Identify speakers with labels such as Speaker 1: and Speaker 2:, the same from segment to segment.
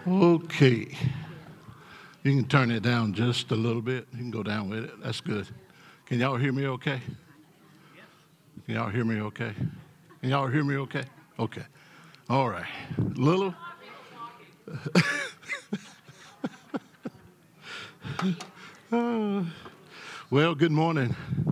Speaker 1: Okay. You can turn it down just a little bit. You can go down with it. That's good. Can y'all hear me okay? Can y'all hear me okay? Can y'all hear me okay? Okay. All right. Little. Well, good morning.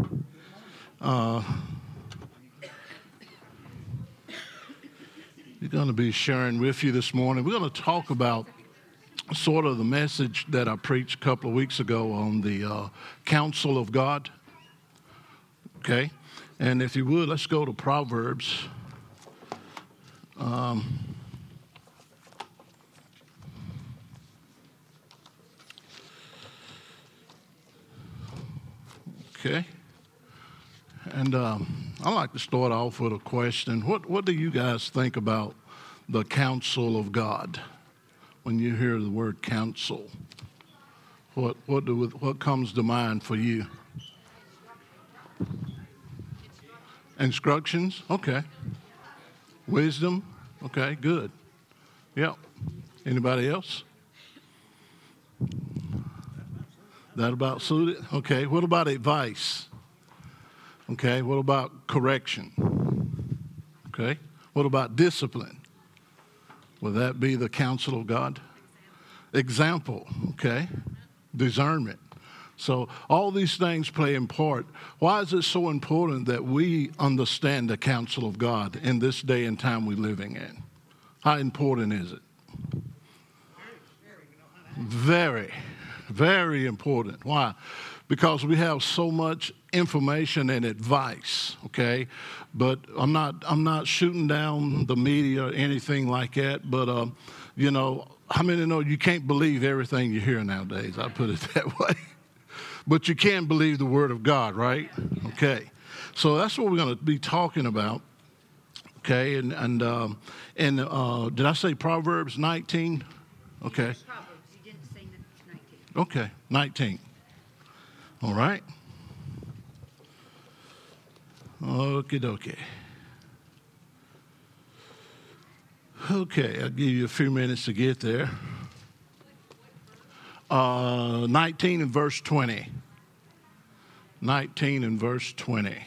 Speaker 1: We're going to be sharing with you this morning. We're going to talk about sort of the message that I preached a couple of weeks ago on the counsel of God. Okay? And if you would, let's go to Proverbs. Okay? And I'd like to start off with a question. What do you guys think about the counsel of God? When you hear the word counsel, what comes to mind for you? Instructions? Okay. Wisdom? Okay, good. Yep. Anybody else? That about suited? Okay. What about advice? Okay. What about correction? Okay. What about discipline? Would that be the counsel of God? Example, okay? Discernment. So all these things play a part. Why is it so important that we understand the counsel of God in this day and time we're living in? How important is it? Very, very important. Why? Because we have so much information and advice, okay? But I'm not shooting down the media or anything like that, but how many know you can't believe everything you hear nowadays? I put it that way. But you can believe the word of God, right? Okay. So that's what we're going to be talking about. Okay, and did I say Proverbs 19? Okay.
Speaker 2: Proverbs, you didn't say 19.
Speaker 1: Okay, 19. All right. Okie dokie. Okay, I'll give you a few minutes to get there. 19 and verse 20. 19 and verse 20.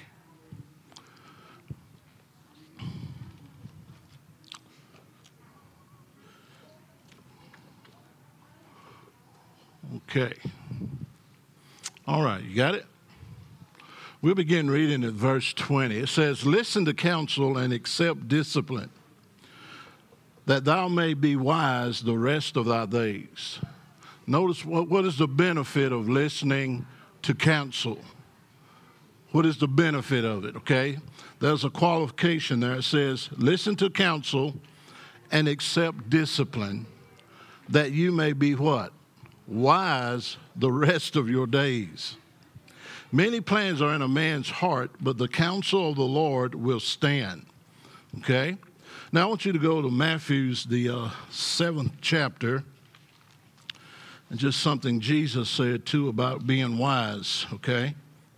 Speaker 1: Okay. All right, you got it? We'll begin reading at verse 20. It says, "Listen to counsel and accept discipline, that thou may be wise the rest of thy days." Notice what is the benefit of listening to counsel? What is the benefit of it, okay? There's a qualification there. It says, listen to counsel and accept discipline, that you may be what? Wise the rest of your days. Many plans are in a man's heart, but the counsel of the Lord will stand. Okay? Now I want you to go to Matthew's, the 7th chapter, and just something Jesus said too about being wise, okay?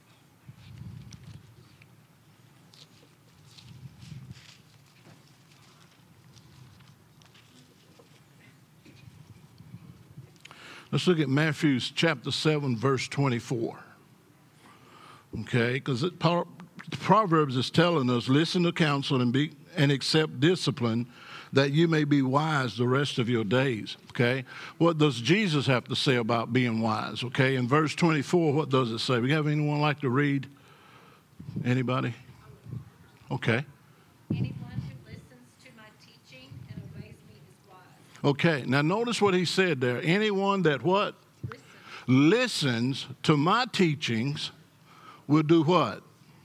Speaker 1: Let's look at Matthew's chapter 7, verse 24. Okay, because Proverbs is telling us, listen to counsel and accept discipline, that you may be wise the rest of your days. Okay, what does Jesus have to say about being wise? Okay, in verse 24, what does it say? We have anyone like to read? Anybody? Okay.
Speaker 2: Anyone who listens to my teaching and obeys me is wise.
Speaker 1: Okay, now notice what he said there. Anyone that what? Listens to my teachings will do what?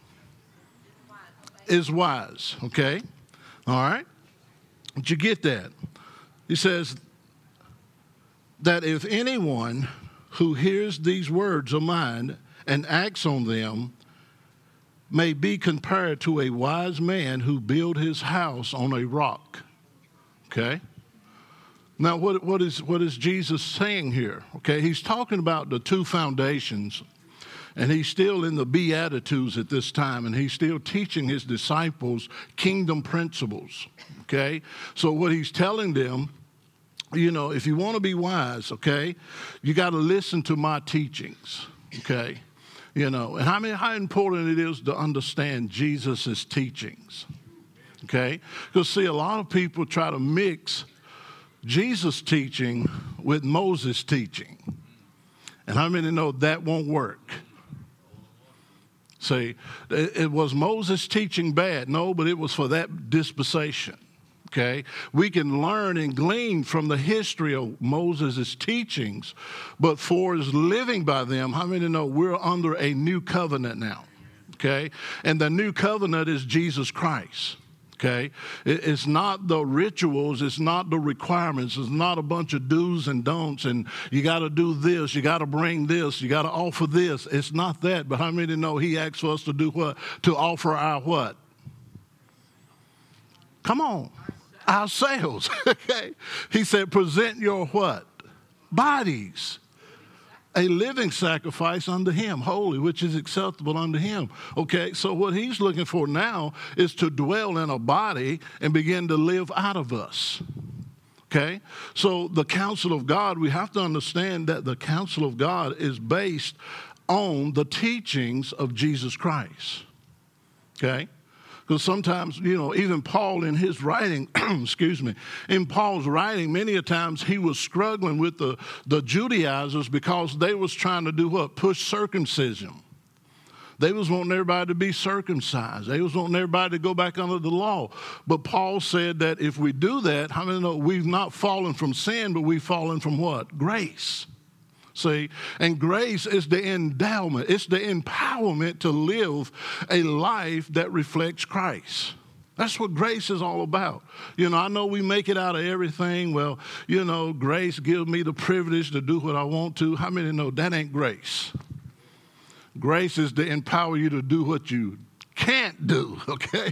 Speaker 1: Is wise. Okay? All right? Did you get that? He says that if anyone who hears these words of mine and acts on them may be compared to a wise man who built his house on a rock. Okay? Now, what is Jesus saying here? Okay, he's talking about the two foundations, and he's still in the Beatitudes at this time, and he's still teaching his disciples kingdom principles. Okay, so what he's telling them if you want to be wise, okay, you got to listen to my teachings, okay? And how important it is to understand Jesus' teachings, okay? Because, see, a lot of people try to mix Jesus' teaching with Moses' teaching. And how many know that won't work? See, it was Moses' teaching bad? No, but it was for that dispensation. Okay, we can learn and glean from the history of Moses' teachings, but for his living by them, how many know we're under a new covenant now? Okay, and the new covenant is Jesus Christ. Okay, it's not the rituals, it's not the requirements, it's not a bunch of do's and don'ts, and you got to do this, you got to bring this, you got to offer this. It's not that, but how many know he asks for us to do what? To offer our what? Come on. Ourselves, okay? He said, present your what? Bodies. A living sacrifice unto him, holy, which is acceptable unto him. Okay, so what he's looking for now is to dwell in a body and begin to live out of us. Okay, so the counsel of God, we have to understand that the counsel of God is based on the teachings of Jesus Christ. Okay? Because sometimes, even Paul in his writing, in Paul's writing, many a times he was struggling with the Judaizers because they was trying to do what? Push circumcision. They was wanting everybody to be circumcised. They was wanting everybody to go back under the law. But Paul said that if we do that, how many know we've not fallen from sin, but we've fallen from what? Grace. See, and grace is the endowment. It's the empowerment to live a life that reflects Christ. That's what grace is all about. I know we make it out of everything. Well, grace gives me the privilege to do what I want to. How many know that ain't grace? Grace is to empower you to do what you can't do, okay?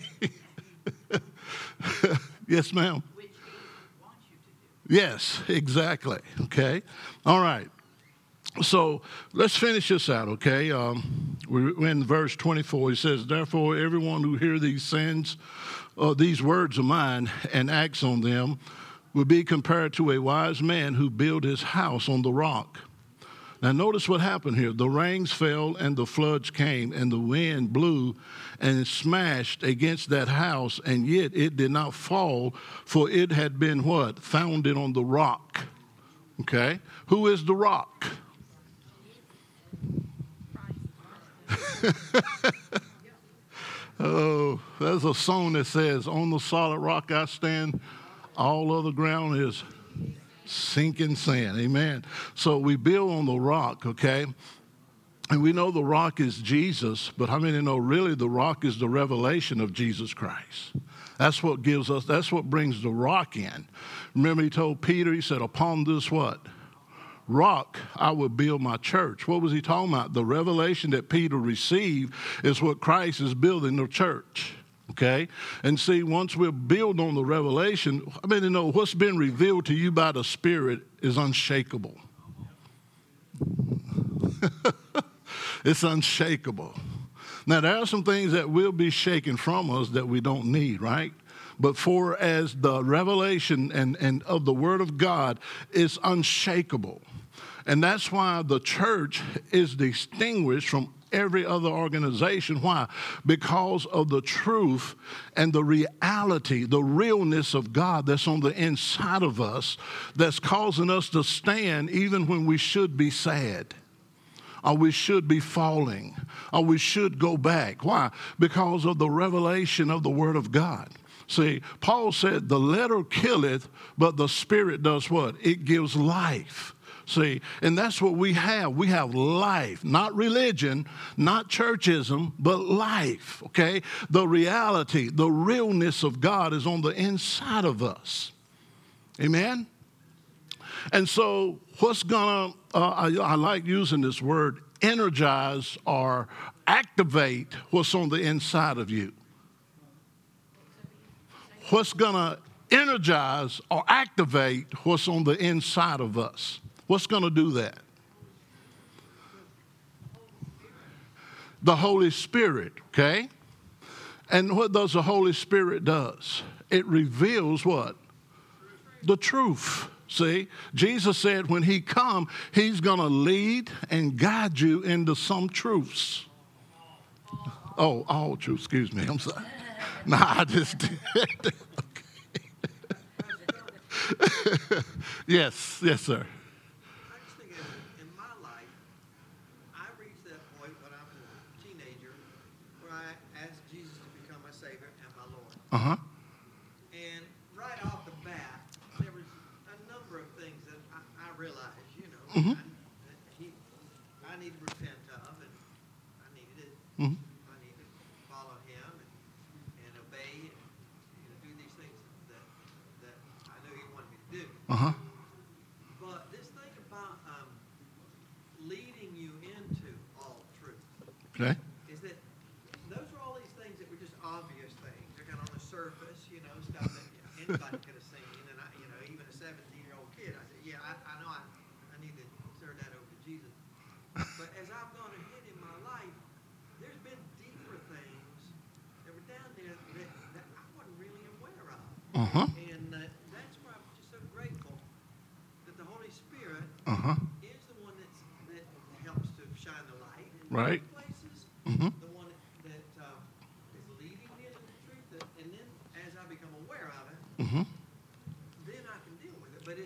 Speaker 1: Yes, ma'am? Which he wants you to do. Yes, exactly, okay? All right. So let's finish this out, okay? We're in verse 24. He says, therefore, everyone who hears these words of mine and acts on them will be compared to a wise man who built his house on the rock. Now, notice what happened here. The rains fell and the floods came and the wind blew and smashed against that house, and yet it did not fall, for it had been what? Founded on the rock. Okay? Who is the rock? Oh, there's a song that says, on the solid rock I stand, all other ground is sinking sand. Amen. So we build on the rock, okay? And we know the rock is Jesus, but how many know really the rock is the revelation of Jesus Christ? That's what brings the rock in. Remember he told Peter, he said, upon this what? Rock, I will build my church. What was he talking about? The revelation that Peter received is what Christ is building the church. Okay? And see, once we build on the revelation, I mean, what's been revealed to you by the Spirit is unshakable. It's unshakable. Now, there are some things that will be shaken from us that we don't need, right? But for as the revelation and of the Word of God is unshakable. And that's why the church is distinguished from every other organization. Why? Because of the truth and the reality, the realness of God that's on the inside of us, that's causing us to stand even when we should be sad, or we should be falling, or we should go back. Why? Because of the revelation of the Word of God. See, Paul said, the letter killeth, but the Spirit does what? It gives life. See, and that's what we have. We have life, not religion, not churchism, but life, okay? The reality, the realness of God is on the inside of us. Amen? And so what's going to, I like using this word, energize or activate what's on the inside of you. What's going to energize or activate what's on the inside of us? What's going to do that? The Holy Spirit, okay? And what does the Holy Spirit does? It reveals what? The truth. See, Jesus said when he come, he's going to lead and guide you into some truths. Oh, all truth, excuse me. I'm sorry. No, I just did. Okay. Yes, sir.
Speaker 3: I just think in my life, I reached that point when I was a teenager where I asked Jesus to become my Savior and my Lord.
Speaker 1: Uh-huh.
Speaker 3: And right off the bat, there was a number of things that I realized,
Speaker 1: Mhm.
Speaker 3: I needed to repent of, and I needed it.
Speaker 1: Mhm.
Speaker 3: I needed to follow Him and obey and do these things that I knew He wanted me to do.
Speaker 1: Uh-huh.
Speaker 3: But this thing about leading you into all truth
Speaker 1: Okay.
Speaker 3: is that those are all these things that were just obvious things. They're kind of on the surface, stuff that anybody could have seen. And even a 17-year-old kid, I said, yeah, I know I need to turn that over to Jesus. But as I've gone ahead in my life, there's been deeper things that were down there that I wasn't really aware of.
Speaker 1: Uh-huh.
Speaker 3: And that's why I'm just so grateful that the Holy Spirit
Speaker 1: Uh-huh.
Speaker 3: is the one that helps to shine the light in
Speaker 1: Right.
Speaker 3: places.
Speaker 1: Mhm.
Speaker 3: The one that is leading me into the truth. And then as I become aware of it,
Speaker 1: Mhm.
Speaker 3: then I can deal with it. But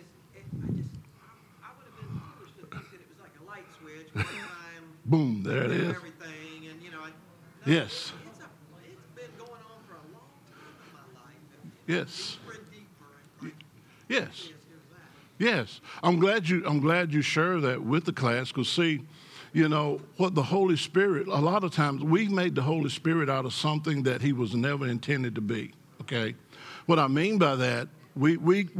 Speaker 3: I would have been foolish to think that it was like a light switch. One time,
Speaker 1: Boom, there it is.
Speaker 3: everything. And,
Speaker 1: Yes.
Speaker 3: It's been going on for a long time in my life.
Speaker 1: Yes.
Speaker 3: Deeper and deeper. And
Speaker 1: Yes.
Speaker 3: here's that.
Speaker 1: Yes, I'm glad you share that with the class, because see, what the Holy Spirit, a lot of times we made the Holy Spirit out of something that he was never intended to be. Okay, what I mean by that, we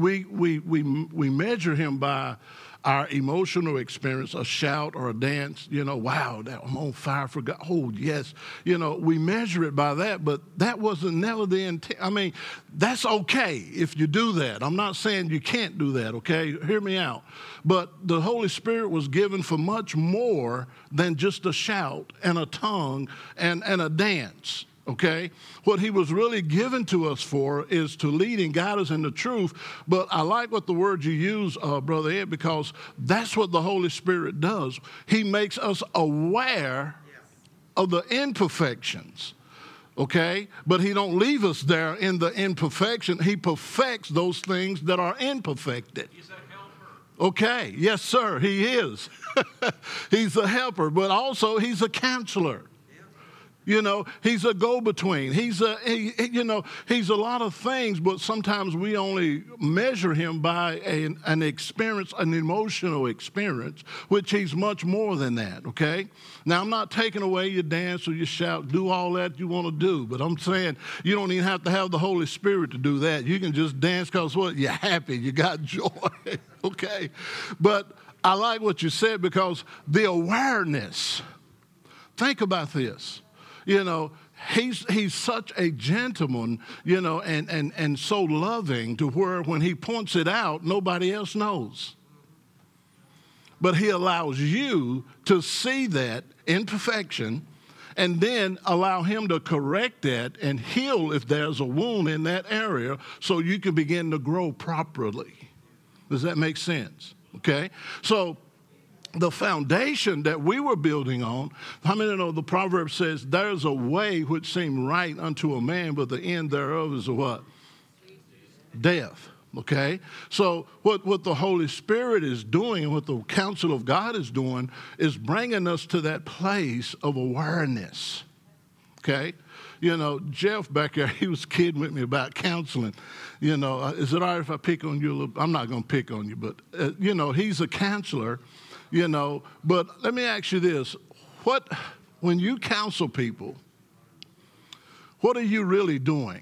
Speaker 1: measure him by our emotional experience, a shout or a dance, wow, I'm on fire for God. Oh, yes. We measure it by that, but that wasn't never the intent. I mean, that's okay if you do that. I'm not saying you can't do that, okay? Hear me out. But the Holy Spirit was given for much more than just a shout and a tongue and a dance. Okay? What he was really given to us for is to lead and guide us in the truth. But I like what the word you use, Brother Ed, because that's what the Holy Spirit does. He makes us aware of the imperfections. Okay? But he don't leave us there in the imperfection. He perfects those things that are imperfected.
Speaker 4: He's a helper.
Speaker 1: Okay. Yes, sir. He is. He's a helper, but also he's a counselor. He's a go-between. He's a lot of things, but sometimes we only measure him by an experience, an emotional experience, which he's much more than that, okay? Now, I'm not taking away your dance or your shout, do all that you want to do, but I'm saying you don't even have to have the Holy Spirit to do that. You can just dance because what? You're happy, you got joy, okay? But I like what you said, because the awareness, think about this. He's such a gentleman, and so loving to where when he points it out, nobody else knows. But he allows you to see that imperfection and then allow him to correct that and heal if there's a wound in that area so you can begin to grow properly. Does that make sense? Okay? So the foundation that we were building on, how many know the proverb says, there's a way which seemed right unto a man, but the end thereof is a what? Death. Okay? So what the Holy Spirit is doing and what the counsel of God is doing is bringing us to that place of awareness. Okay? Jeff back there, he was kidding with me about counseling. Is it all right if I pick on you a little? I'm not going to pick on you, but, he's a counselor. But let me ask you this. When you counsel people, what are you really doing?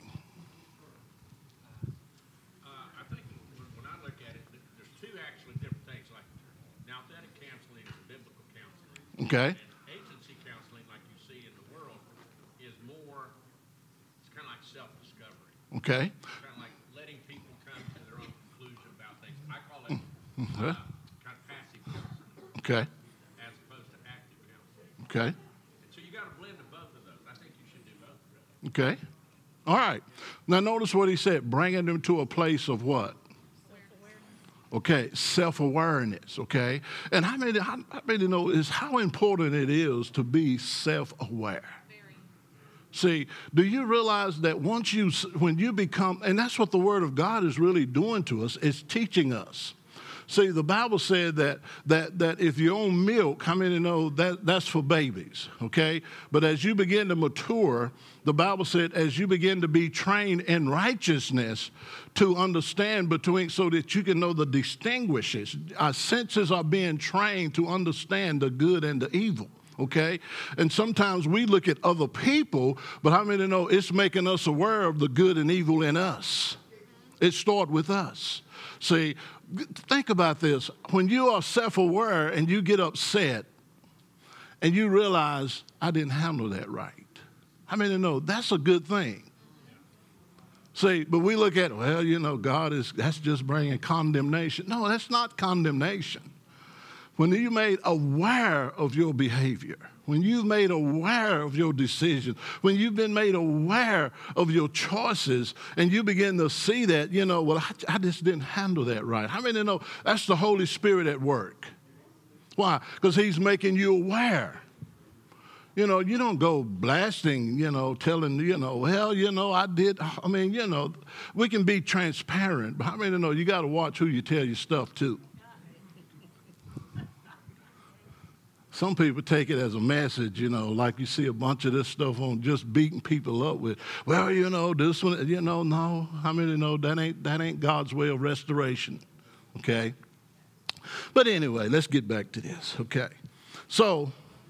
Speaker 4: I think when I look at it, there's two actually different things. Like nouthetic counseling is biblical counseling.
Speaker 1: Okay.
Speaker 4: And agency counseling, like you see in the world, is more, it's kind of like self-discovery.
Speaker 1: Okay.
Speaker 4: It's kind of like letting people come to their own conclusion about things. I call it
Speaker 1: Okay.
Speaker 4: kind of passive counseling.
Speaker 1: Okay.
Speaker 4: As opposed to active counseling.
Speaker 1: Okay.
Speaker 4: And so you got a blend of both of those. I think you should do both. Really.
Speaker 1: Okay. All right. Now notice what he said. Bringing them to a place of what? Okay, self-awareness, okay? And I mean to know is how important it is to be self-aware. See, do you realize that when you become, and that's what the Word of God is really doing to us, it's teaching us. See, the Bible said that if you own milk, how many know that's for babies, okay? But as you begin to mature, the Bible said as you begin to be trained in righteousness to understand so that you can know the distinguishes. Our senses are being trained to understand the good and the evil. Okay? And sometimes we look at other people, but how many know it's making us aware of the good and evil in us? It starts with us. See, think about this. When you are self-aware and you get upset and you realize, I didn't handle that right. How many know that's a good thing? See, but we look at, well, that's just bringing condemnation. No, that's not condemnation. When you made aware of your behavior, when you've made aware of your decisions, when you've been made aware of your choices, and you begin to see that, I just didn't handle that right. How many know that's the Holy Spirit at work? Why? Because he's making you aware. You don't go blasting, telling, I did. We can be transparent, but how many know you got to watch who you tell your stuff to? Some people take it as a message, like you see a bunch of this stuff on just beating people up with, well, this one, no. How many know that ain't God's way of restoration, okay? But anyway, let's get back to this, okay? So,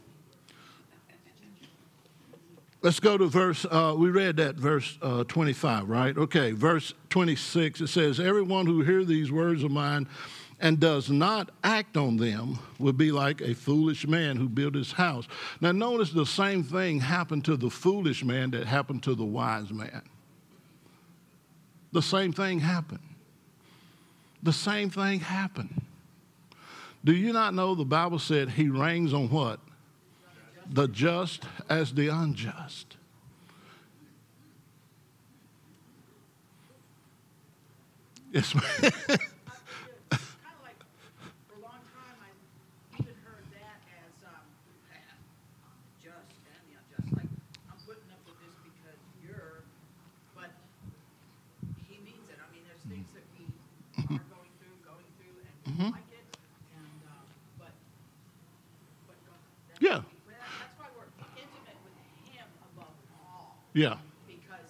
Speaker 1: let's go to we read that verse 25, right? Okay, verse 26, it says, everyone who hears these words of mine and does not act on them will be like a foolish man who built his house. Now notice the same thing happened to the foolish man that happened to the wise man. The same thing happened. The same thing happened. Do you not know the Bible said he reigns on what? The just as the unjust. Yes, ma'am. Yeah.
Speaker 5: That's why we're intimate with him above all.
Speaker 1: Yeah.
Speaker 5: Because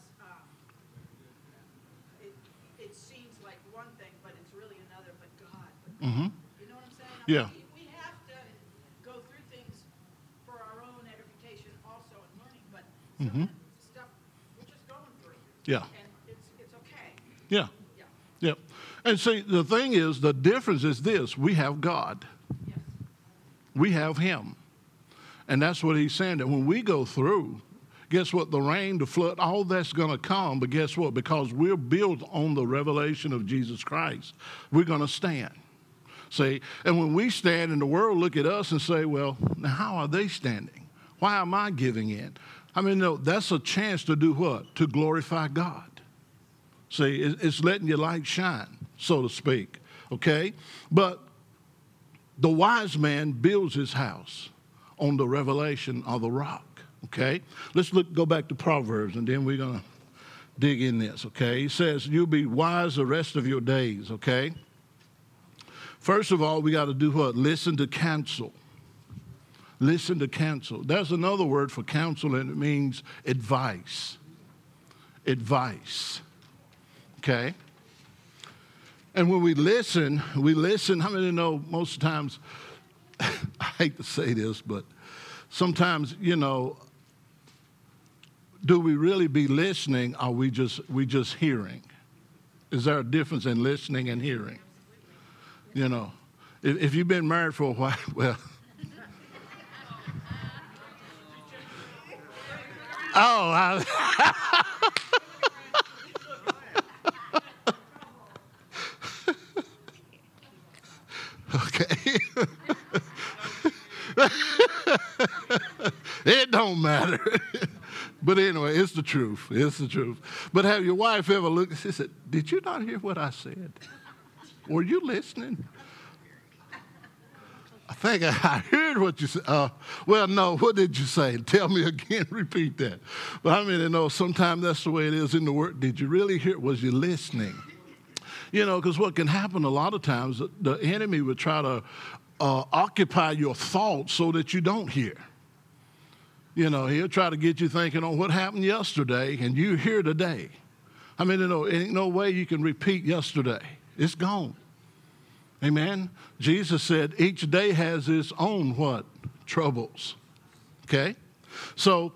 Speaker 5: it seems like one thing, but it's really another, but God.
Speaker 1: Mm-hmm.
Speaker 5: You know what I'm saying?
Speaker 1: Yeah.
Speaker 5: We have to go through things for our own edification also and learning, but some of that stuff we're just going through.
Speaker 1: Yeah.
Speaker 5: And it's okay.
Speaker 1: Yeah.
Speaker 5: Yeah.
Speaker 1: Yep. And see, the thing is, the difference is this. We have God.
Speaker 5: Yes.
Speaker 1: We have him. And that's what he's saying, that when we go through, guess what? The rain, the flood, all that's going to come. But guess what? Because we're built on the revelation of Jesus Christ, we're going to stand. See? And when we stand and the world look at us and say, well, now how are they standing? Why am I giving in? I mean, no, that's a chance to do what? To glorify God. See, it's letting your light shine, so to speak. Okay? But the wise man builds his house on the revelation of the rock, okay? Let's go back to Proverbs, and then we're going to dig in this, okay? He says, you'll be wise the rest of your days, okay? First of all, we got to do what? Listen to counsel. Listen to counsel. There's another word for counsel, and it means advice. Advice, okay? And when we listen, how many know most times, I hate to say this, but sometimes, do we really be listening, or we just hearing? Is there a difference in listening and hearing? If you've been married for a while, well. Okay. It don't matter. But anyway, it's the truth. It's the truth. But have your wife ever looked and said, did you not hear what I said? Were you listening? I think I heard what you said. Well, no, what did you say? Tell me again, repeat that. But I mean, you know, sometimes that's the way it is in the word. Did you really hear? Was you listening? You know, because what can happen a lot of times, the enemy would try to occupy your thoughts so that you don't hear. You know, he'll try to get you thinking on what happened yesterday, and you hear today. I mean, you know, ain't no way you can repeat yesterday. It's gone. Amen. Jesus said each day has its own what? Troubles. Okay? So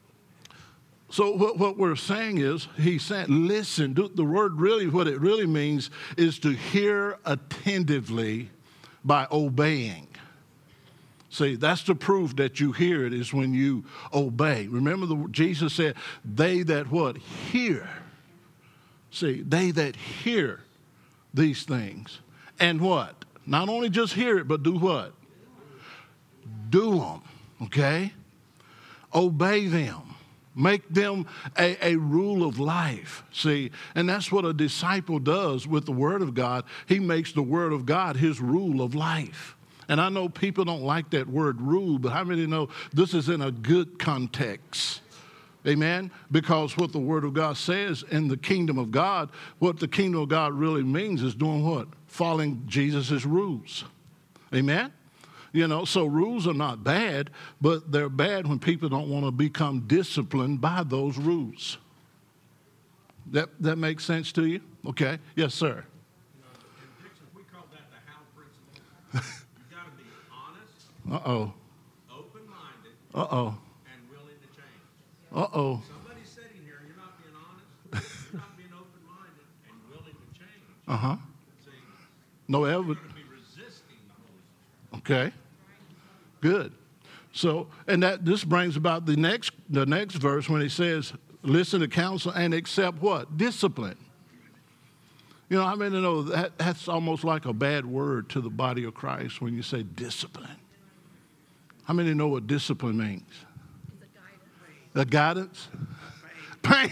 Speaker 1: what we're saying is, he's saying, listen. The word really, what it really means is to hear attentively by obeying. See, that's the proof that you hear it is when you obey. Remember, Jesus said, they that what? Hear. See, they that hear these things. And what? Not only just hear it, but do what? Do them, okay? Obey them. Make them a rule of life, see? And that's what a disciple does with the Word of God. He makes the Word of God his rule of life. And I know people don't like that word rule, but how many know this is in a good context? Amen? Because what the Word of God says in the kingdom of God, what the kingdom of God really means is doing what? Following Jesus' rules. Amen? You know, so rules are not bad, but they're bad when people don't want to become disciplined by those rules. That makes sense to you? Okay. Yes, sir.
Speaker 4: You know, in Texas, we call that the Howe principle. You got to be honest,
Speaker 1: Uh-oh.
Speaker 4: open-minded,
Speaker 1: Uh-oh.
Speaker 4: and willing to change.
Speaker 1: Uh-oh.
Speaker 4: Somebody's sitting here, you're not being honest, you're not being open-minded and willing to change.
Speaker 1: Uh-huh.
Speaker 4: See,
Speaker 1: No
Speaker 4: you're
Speaker 1: evidence.
Speaker 4: going to be resisting the Holy Spirit.
Speaker 1: Okay. Good. So, and that this brings about the next verse when he says, listen to counsel and accept what? Discipline. You know, I mean, you know, that's almost like a bad word to the body of Christ when you say discipline. How many know what discipline means? The guidance? Pain.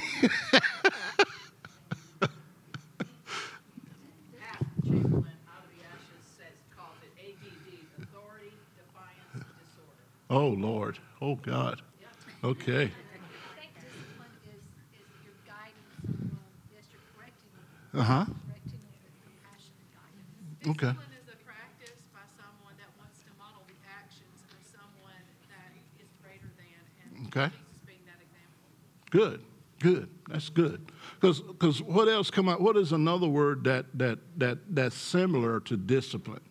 Speaker 5: Chamberlain, out of the ashes, calls it ADD, authority, defiance, disorder.
Speaker 1: Oh, Lord. Oh, God. Okay.
Speaker 2: I think discipline is your guidance. Yes, you're correcting it.
Speaker 1: Uh-huh.
Speaker 2: Correcting it with compassionate guidance.
Speaker 1: Okay.
Speaker 6: Discipline is a practice by someone that wants to model the actions of someone that is greater than, and
Speaker 1: Okay.
Speaker 6: Jesus being that example.
Speaker 1: Good. Good. That's good. Because what else come out? What is another word that's similar to discipline?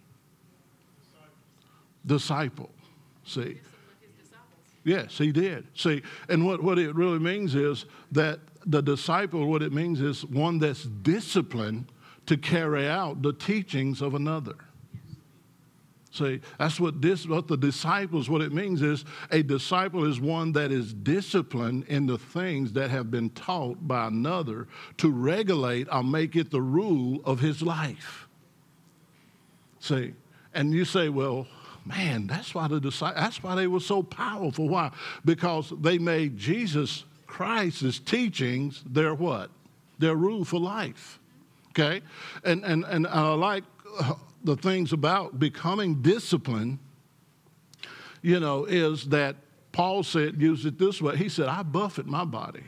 Speaker 1: Disciple. See.
Speaker 6: Discipline his disciples.
Speaker 1: Yes, he did. See, and what it really means is that the disciple, what it means is one that's disciplined to carry out the teachings of another. See, that's what the disciples, what it means is a disciple is one that is disciplined in the things that have been taught by another to regulate or make it the rule of his life. See, and you say, well, man, that's why they were so powerful. Why? Because they made Jesus Christ's teachings their what? Their rule for life. Okay? And I like the things about becoming disciplined, you know, is that Paul said, used it this way. He said, I buffet my body.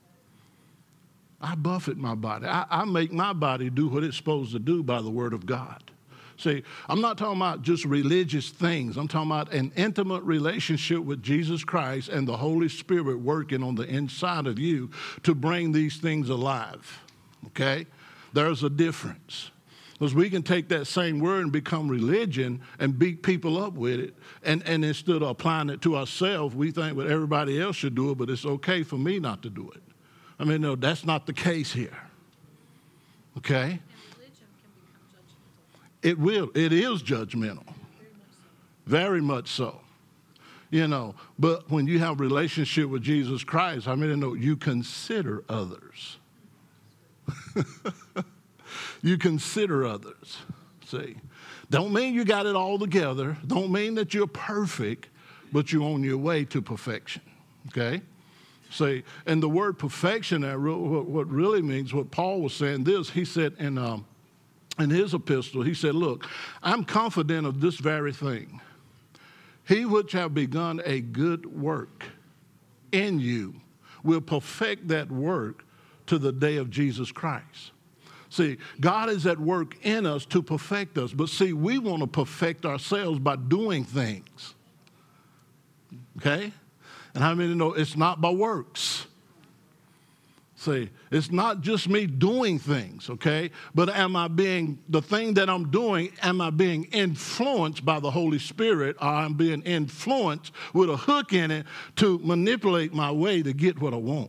Speaker 1: I buffet my body. I make my body do what it's supposed to do by the word of God. See, I'm not talking about just religious things. I'm talking about an intimate relationship with Jesus Christ and the Holy Spirit working on the inside of you to bring these things alive. Okay? There's a difference. Because we can take that same word and become religion and beat people up with it. And instead of applying it to ourselves, we think that everybody else should do it, but it's okay for me not to do it. I mean, no, that's not the case here. Okay?
Speaker 2: And religion can become judgmental.
Speaker 1: It will. It is judgmental. Very much so. You know, but when you have a relationship with Jesus Christ, I mean, you know, you consider others. You consider others. See, don't mean you got it all together. Don't mean that you're perfect, but you're on your way to perfection. Okay? See, and the word perfection, what really means, what Paul was saying this, he said in in his epistle, he said, look, I'm confident of this very thing. He which have begun a good work in you will perfect that work to the day of Jesus Christ. See, God is at work in us to perfect us. But see, we want to perfect ourselves by doing things. Okay? And how many know it's not by works? See, it's not just me doing things, okay? But the thing that I'm doing, am I being influenced by the Holy Spirit, or I'm being influenced with a hook in it to manipulate my way to get what I want?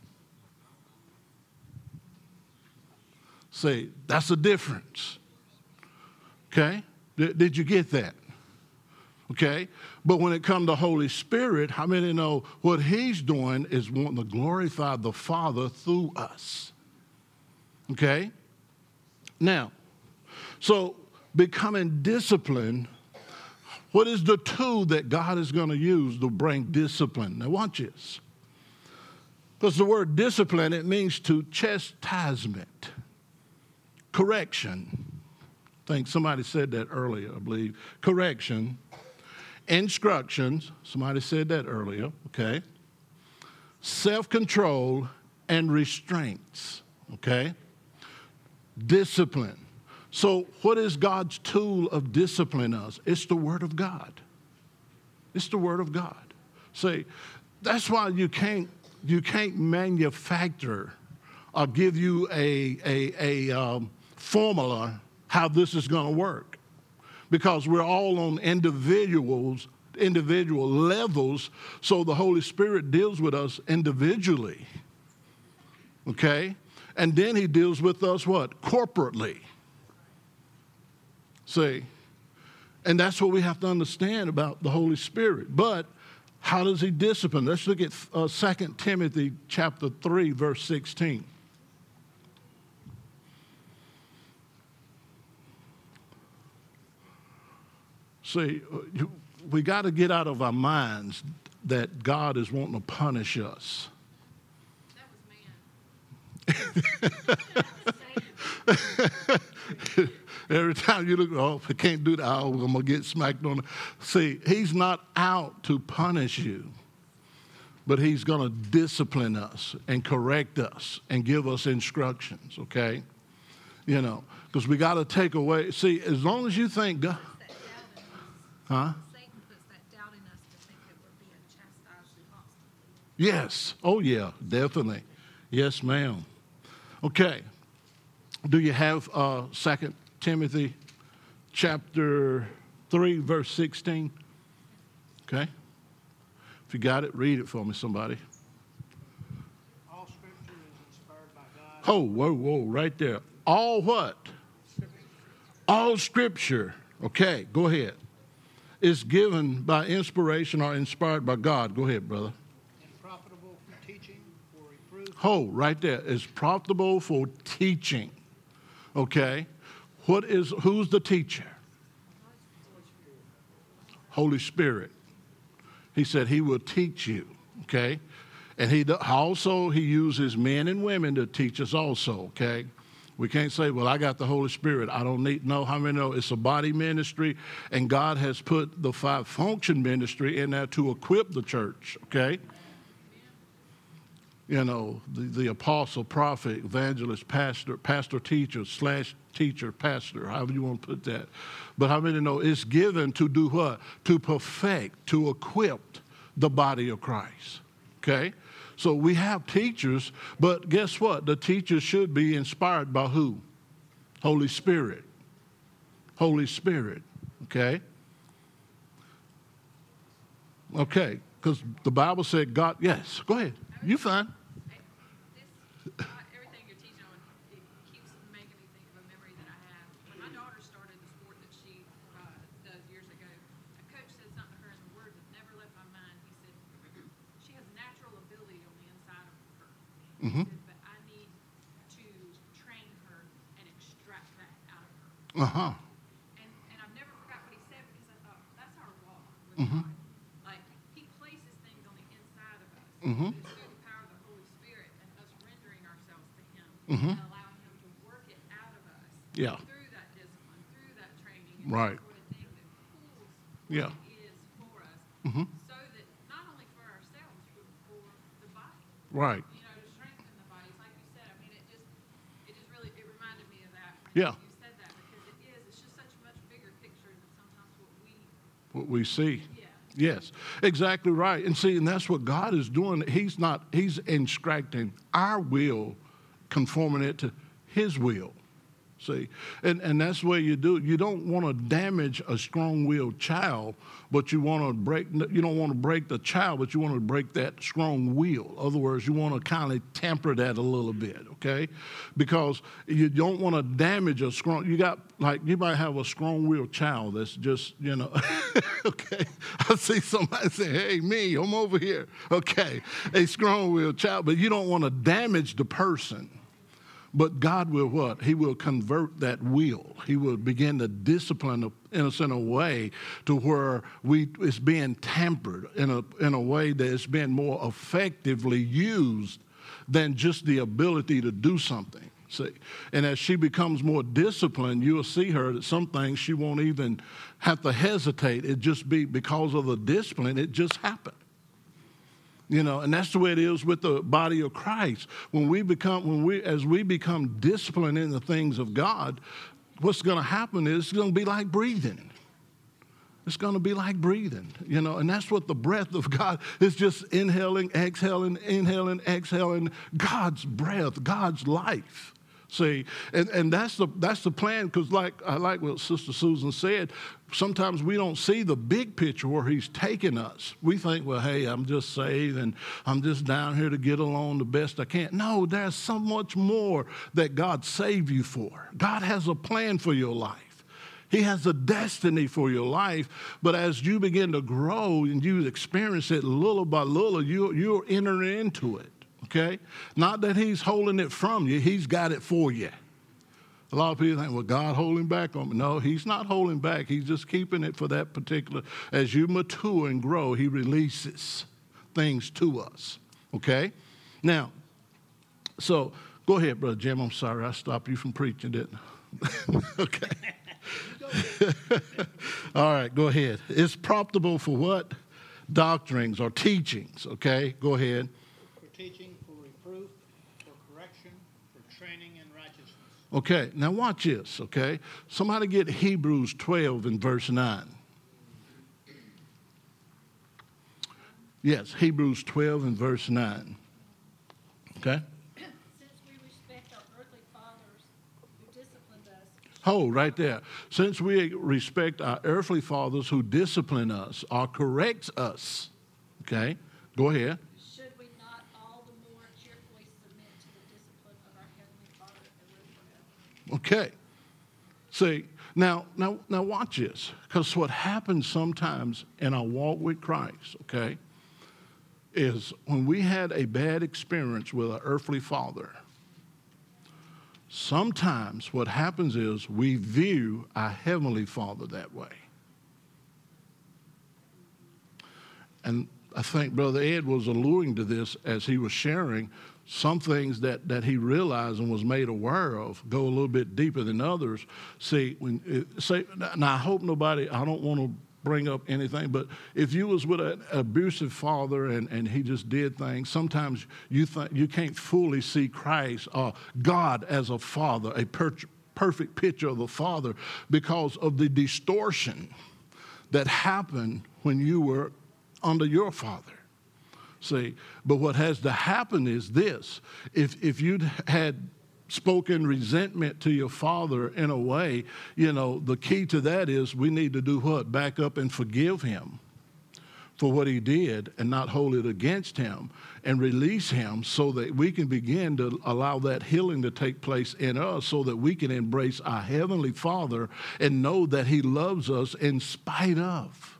Speaker 1: See, that's the difference. Okay? Did you get that? Okay? But when it comes to Holy Spirit, how many know what he's doing is wanting to glorify the Father through us? Okay? Now, so becoming disciplined, what is the tool that God is going to use to bring discipline? Now watch this. Because the word discipline, it means to chastisement, correction. I think somebody said that earlier, I believe. Correction. Instructions, somebody said that earlier, okay? Self-control and restraints, okay? Discipline. So what is God's tool of discipline us? It's the Word of God. It's the Word of God. See, that's why you can't manufacture or give you a formula how this is going to work. Because we're all on individual levels, so the Holy Spirit deals with us individually. Okay? And then he deals with us what? Corporately. See? And that's what we have to understand about the Holy Spirit. But how does he discipline? Let's look at 2 Timothy chapter 3, verse 16. See, we got to get out of our minds that God is wanting to punish us. Every time you look, oh, I can't do that, oh, I'm going to get smacked on. See, he's not out to punish you, but he's going to discipline us and correct us and give us instructions, okay? You know, because we got to take away, see, as long as you think God, huh?
Speaker 2: Satan puts that doubt in us to think that we're being chastised constantly.
Speaker 1: Yes. Oh, yeah, definitely. Yes, ma'am. Okay. Do you have 2 Timothy chapter 3, verse 16? Okay. If you got it, read it for me, somebody.
Speaker 3: All scripture is inspired by God.
Speaker 1: Oh, whoa, right there. All what? All scripture. Okay, go ahead. Is given by inspiration or inspired by God. Go ahead, brother.
Speaker 3: And profitable for teaching, for reproof.
Speaker 1: Oh, right there. Is profitable for teaching. Okay. Who's the teacher? Holy Spirit. He said he will teach you. Okay. And he uses men and women to teach us also. Okay. We can't say, well, I got the Holy Spirit. I don't need, no, how many know it's a body ministry, and God has put the five-function ministry in there to equip the church, okay? You know, the apostle, prophet, evangelist, pastor, teacher, /teacher, pastor, however you want to put that. But how many know it's given to do what? To perfect, to equip the body of Christ, okay? So we have teachers, but guess what? The teachers should be inspired by who? Holy Spirit. Holy Spirit, okay? Okay, because the Bible said God, yes, go ahead. You fine.
Speaker 6: Everything you're teaching on, it keeps making me think of a memory that I have. When my daughter started the sport that she does years ago, a coach said something to her in the words that never left my mind. He said, she has natural ability on the inside of her. He said, but I need to train her and extract that out of her.
Speaker 1: Uh-huh.
Speaker 6: And I've never forgot what he said, because I thought, that's our walk with God. Like, he places things on the inside of us.
Speaker 1: Mhm.
Speaker 6: It's through the power of the Holy Spirit and us rendering ourselves to him
Speaker 1: Mhm.
Speaker 6: and allowing him to work it out of us
Speaker 1: Yeah.
Speaker 6: through that
Speaker 1: Yeah.
Speaker 6: it is for us,
Speaker 1: Mhm.
Speaker 6: so that not only for ourselves, but for the body.
Speaker 1: Right.
Speaker 6: You know, to strengthen the body. It's like you said. I mean, it just really, it reminded me of that when
Speaker 1: Yeah.
Speaker 6: you said that, because it's just such a much bigger picture than sometimes
Speaker 1: What we see.
Speaker 6: yeah.
Speaker 1: Yes, exactly right. And see, and that's what God is doing. He's instructing our will, conforming it to his will. See, and that's the way you do it. You don't want to damage a strong-willed child, but you want to break. You don't want to break the child, but you want to break that strong will. In other words, you want to kind of temper that a little bit, okay? Because you don't want to damage a strong. You might have a strong-willed child that's just, okay. I see somebody say, "Hey, me, I'm over here." Okay, a strong-willed child, but you don't want to damage the person. But God will what? He will convert that will. He will begin to discipline us in a way to where it's being tempered in a way that it's being more effectively used than just the ability to do something. See? And as she becomes more disciplined, you'll see her that some things she won't even have to hesitate. It just be because of the discipline, it just happened. And that's the way it is with the body of Christ. As we become disciplined in the things of God, what's going to happen is it's going to be like breathing. It's going to be like breathing, and that's what the breath of God is, just inhaling, exhaling, God's breath, God's life. See, and that's the plan, because I like what Sister Susan said, sometimes we don't see the big picture where he's taking us. We think, well, hey, I'm just saved and I'm just down here to get along the best I can. No, there's so much more that God saved you for. God has a plan for your life. He has a destiny for your life, but as you begin to grow and you experience it little by little, you're entering into it. Okay? Not that he's holding it from you. He's got it for you. A lot of people think, well, God holding back on me. No, he's not holding back. He's just keeping it for that particular. As you mature and grow, he releases things to us. Okay? Now, so go ahead, Brother Jim. I'm sorry I stopped you from preaching, didn't I? Okay. All right, go ahead. It's profitable for what? Doctrines or teachings. Okay? Go ahead.
Speaker 7: For teaching, for reproof, for correction, for training in righteousness.
Speaker 1: Okay, now watch this, okay? Somebody get Hebrews 12 and verse 9. Yes, Hebrews 12 and verse 9. Okay?
Speaker 2: Since we respect our earthly fathers who disciplined us,
Speaker 1: Hold right there. Since we respect our earthly fathers who discipline us or correct us, okay? Go ahead.
Speaker 2: should we not all the more cheerfully submit to the discipline of our Heavenly Father and live forever?
Speaker 1: Okay. See, now watch this, because what happens sometimes in our walk with Christ, okay, is when we had a bad experience with an earthly father, sometimes what happens is we view our Heavenly Father that way. And I think Brother Ed was alluding to this as he was sharing. Some things that he realized and was made aware of go a little bit deeper than others. See, now I hope nobody, I don't want to bring up anything, but if you was with an abusive father and he just did things, sometimes you think you can't fully see Christ or God as a father, a perfect picture of the Father, because of the distortion that happened when you were under your father. See, but what has to happen is this. If you'd had spoken resentment to your father in a way, the key to that is we need to do what? Back up and forgive him for what he did and not hold it against him and release him so that we can begin to allow that healing to take place in us so that we can embrace our Heavenly Father and know that he loves us in spite of.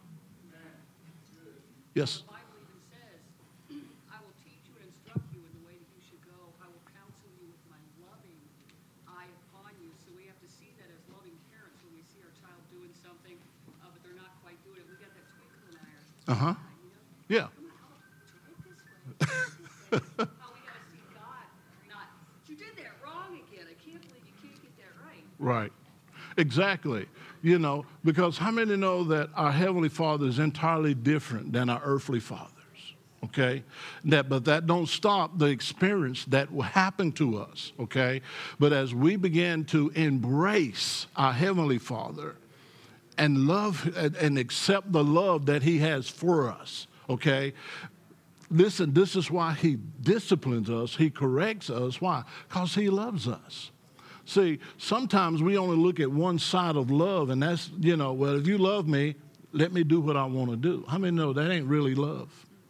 Speaker 1: Yes.
Speaker 8: The Bible even says, I will teach you and instruct you in the way that you should go. I will counsel you with my loving eye upon you. So we have to see that as loving parents when we see our child doing something, but they're not quite doing it. We got that twinkle in our eye.
Speaker 1: Uh-huh. Yeah.
Speaker 8: Come on, try it this way. How we got to see God, not, you did that wrong again. I can't believe you can't get that right.
Speaker 1: Right. Exactly. You know, because how many know that our Heavenly Father is entirely different than our earthly fathers? Okay? But that don't stop the experience that will happen to us, okay? But as we begin to embrace our Heavenly Father and love and accept the love that He has for us, okay? Listen, this is why He disciplines us. He corrects us. Why? Because He loves us. See, sometimes we only look at one side of love, and that's, you know, well, if you love me, let me do what I want to do. How many know that ain't really love?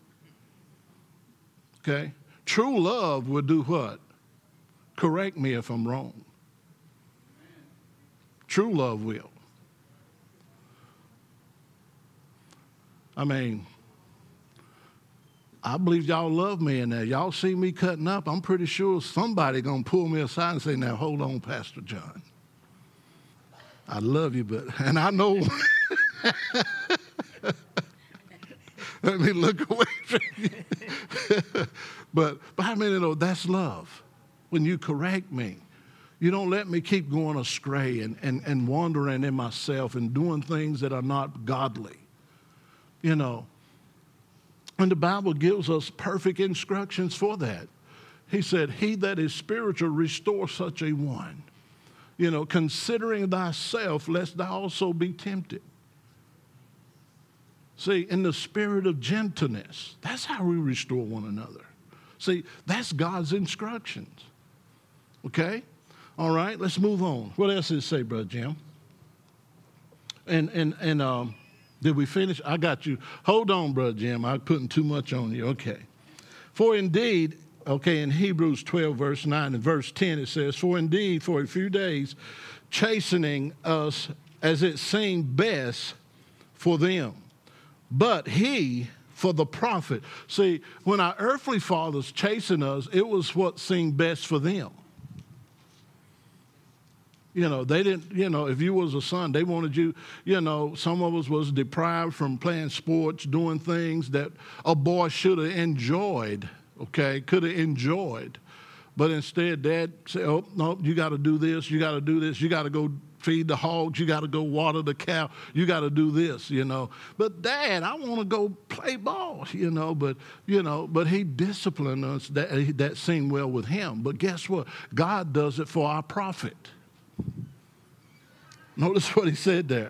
Speaker 1: Okay? True love will do what? Correct me if I'm wrong. True love will. I mean, I believe y'all love me in there. Y'all see me cutting up, I'm pretty sure somebody going to pull me aside and say, now, hold on, Pastor John. I love you, but, and I know. Let me look away from you. but how many know that's love? When you correct me, you don't let me keep going astray and wandering in myself and doing things that are not godly. You know, and the Bible gives us perfect instructions for that. He said, he that is spiritual, restore such a one. You know, considering thyself, lest thou also be tempted. See, in the spirit of gentleness, that's how we restore one another. See, that's God's instructions. Okay? All right, let's move on. What else did it say, Brother Jim? And did we finish? I got you. Hold on, Brother Jim. I'm putting too much on you. Okay. For indeed, okay, in Hebrews 12, verse 9 and verse 10, it says, for indeed, for a few days, chastening us as it seemed best for them. But he, for the profit. See, when our earthly fathers chasing us, it was what seemed best for them. You know, they didn't, you know, if you was a son, they wanted you, you know, some of us was deprived from playing sports, doing things that a boy should have enjoyed, okay, could have enjoyed. But instead, Dad said, oh, no, you got to do this, you got to do this, you got to go feed the hogs, you got to go water the cow, you got to do this, you know. But Dad, I want to go play ball, you know, but he disciplined us, that seemed well with him. But guess what? God does it for our profit. Notice what he said there.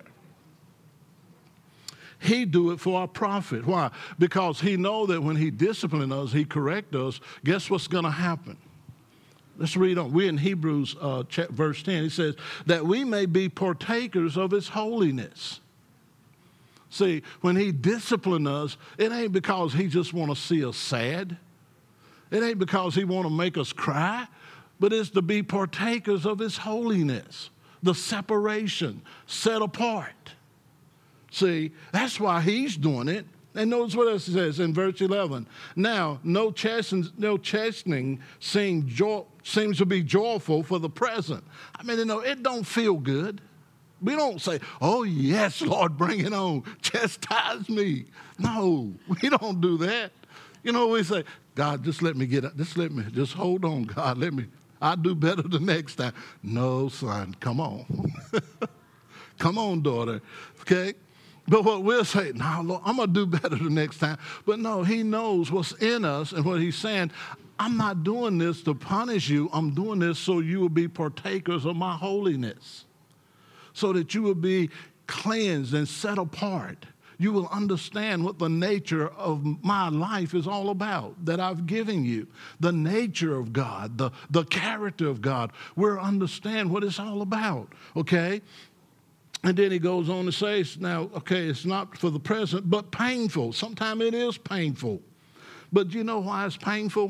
Speaker 1: He do it for our profit. Why? Because he know that when he discipline us, he correct us, guess what's going to happen? Let's read on. We're in Hebrews verse 10. He says, that we may be partakers of his holiness. See, when he discipline us, it ain't because he just want to see us sad. It ain't because he want to make us cry, but it's to be partakers of his holiness. The separation, set apart. See, that's why he's doing it. And notice what else it says in verse 11. Now, no chastening seems to be joyful for the present. I mean, you know, it don't feel good. We don't say, oh, yes, Lord, bring it on. Chastise me. No, we don't do that. You know, we say, God, just let me get up. Just hold on, God. I'll do better the next time. No, son, come on. Come on, daughter. Okay? But what we'll say, no, Lord, I'm going to do better the next time. But no, he knows what's in us and what he's saying. I'm not doing this to punish you. I'm doing this so you will be partakers of my holiness. So that you will be cleansed and set apart. You will understand what the nature of my life is all about that I've given you. The nature of God, the character of God. We'll understand what it's all about, okay? And then he goes on to say, now, okay, it's not for the present, but painful. Sometimes it is painful. But do you know why it's painful?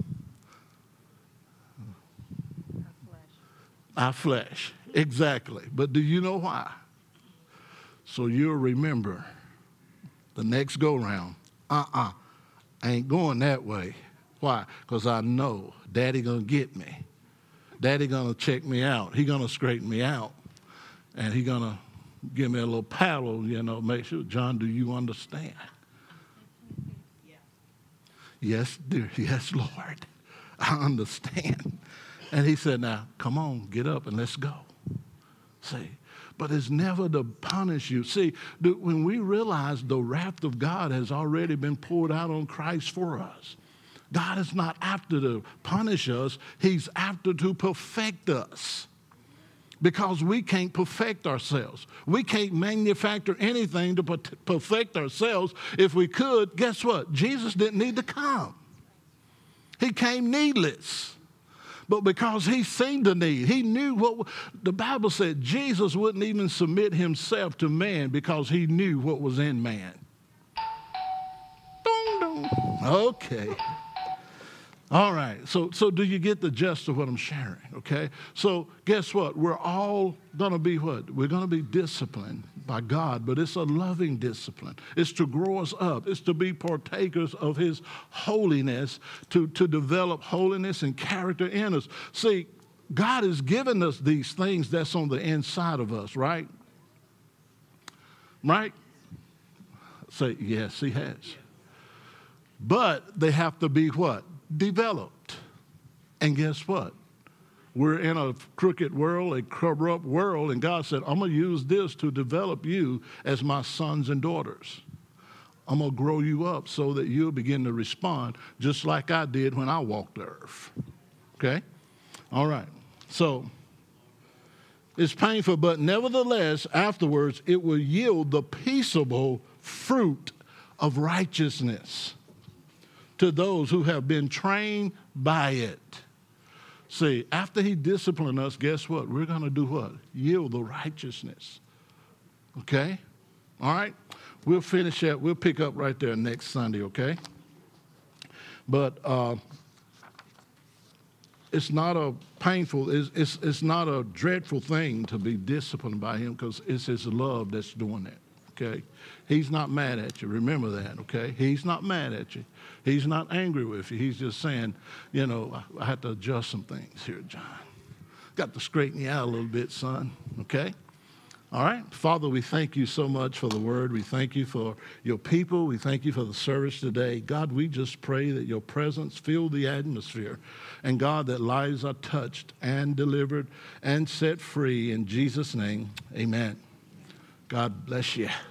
Speaker 1: Our flesh. Exactly. But do you know why? So you'll remember the next go-round, I ain't going that way. Why? Because I know Daddy going to get me. Daddy going to check me out. He going to straighten me out. And he going to give me a little paddle, you know, make sure, John, do you understand?
Speaker 5: Yeah.
Speaker 1: Yes, dear. Yes, Lord. I understand. And he said, now, come on, get up and let's go. See. but it's never to punish you. See, when we realize the wrath of God has already been poured out on Christ for us, God is not after to punish us. He's after to perfect us. Because we can't perfect ourselves. We can't manufacture anything to perfect ourselves. If we could, guess what? Jesus didn't need to come. He came needless. But because he seen the need, he knew what the Bible said. Jesus wouldn't even submit himself to man because he knew what was in man. Dong, dong. Okay. All right, so do you get the gist of what I'm sharing, okay? So guess what? We're all going to be what? We're going to be disciplined by God, but it's a loving discipline. It's to grow us up. It's to be partakers of his holiness, to develop holiness and character in us. See, God has given us these things that's on the inside of us, right? Right? Say, yes, he has. But they have to be what? Developed. And guess what? We're in a crooked world, a corrupt world, and God said, I'm going to use this to develop you as my sons and daughters. I'm going to grow you up so that you'll begin to respond just like I did when I walked the earth. Okay? All right. So, it's painful, but nevertheless, afterwards, it will yield the peaceable fruit of righteousness to those who have been trained by it. See, after he disciplined us, guess what? We're going to do what? Yield the righteousness. Okay? All right? We'll finish that. We'll pick up right there next Sunday, okay? But it's not a painful, it's not a dreadful thing to be disciplined by him because it's his love that's doing that. Okay? He's not mad at you. Remember that, okay? He's not mad at you. He's not angry with you. He's just saying, you know, I have to adjust some things here, John. Got to straighten you out a little bit, son, okay? All right? Father, we thank you so much for the word. We thank you for your people. We thank you for the service today. God, we just pray that your presence fill the atmosphere. And God, that lives are touched and delivered and set free. In Jesus' name, amen. God bless you.